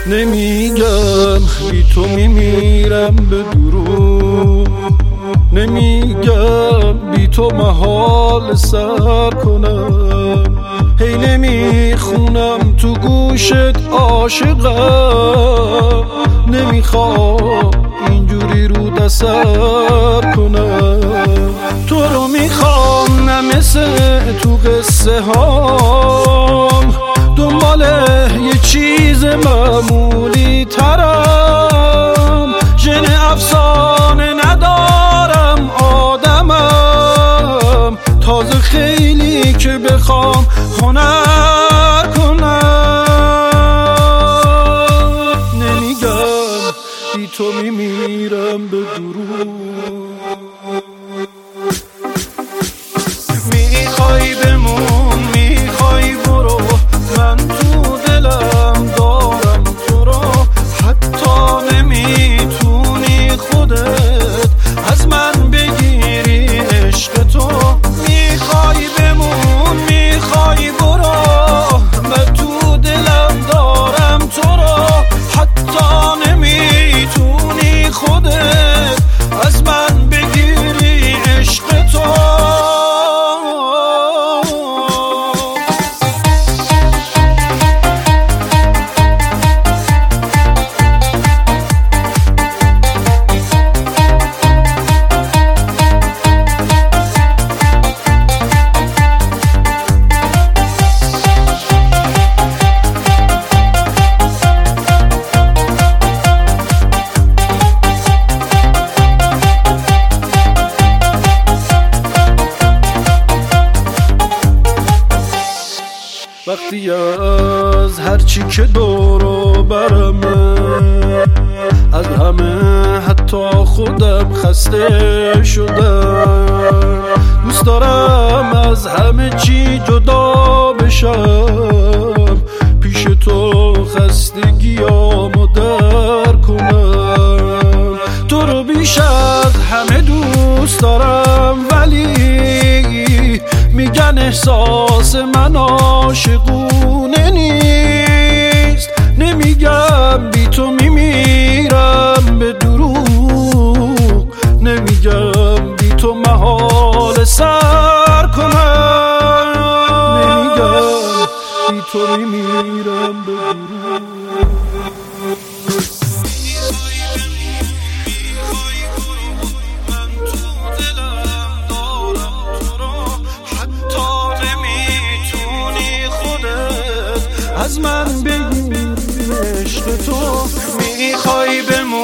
نمیگم بی تو میمیرم به دروغ، نمیگم بی تو محال سر کنم، هی نمیخونم تو گوشت عاشقم، نمیخوام اینجوری رو دست کنم. تو رو میخوام نه مثل تو قصه هام، دنبال یه چیز معمولی ترم، ژن افسانه ندارم آدمم، تازه خیلی که بخوام هنر کنم. نمیگم بی تو میمیرم به دروغ، میخوای بمون میخوای برو، من تو دلم دارم تو رو، حتی نمیتونی خودت از من بگیری عشق تو. میخوای بمون میخوای برو، من تو دلم دارم تو رو، حتی نمیتونی خودت از من بگیری عشق تو. وقتی از هرچی که دورو برمه، از همه حتی خودم خسته شدم، دوست دارم از همه چی جدا بشم، پیش تو خستگیامو در کنم. تو رو بیش از همه دوست دارم، ولی میگن احساس من عاشقونه نیست. نمیگم بی تو میمیرم به دروغ، نمیگم بی تو محال سر کنم، نمیگم بی تو میمیرم به دروغ. از من بگیر عشق تو، میخوای بمون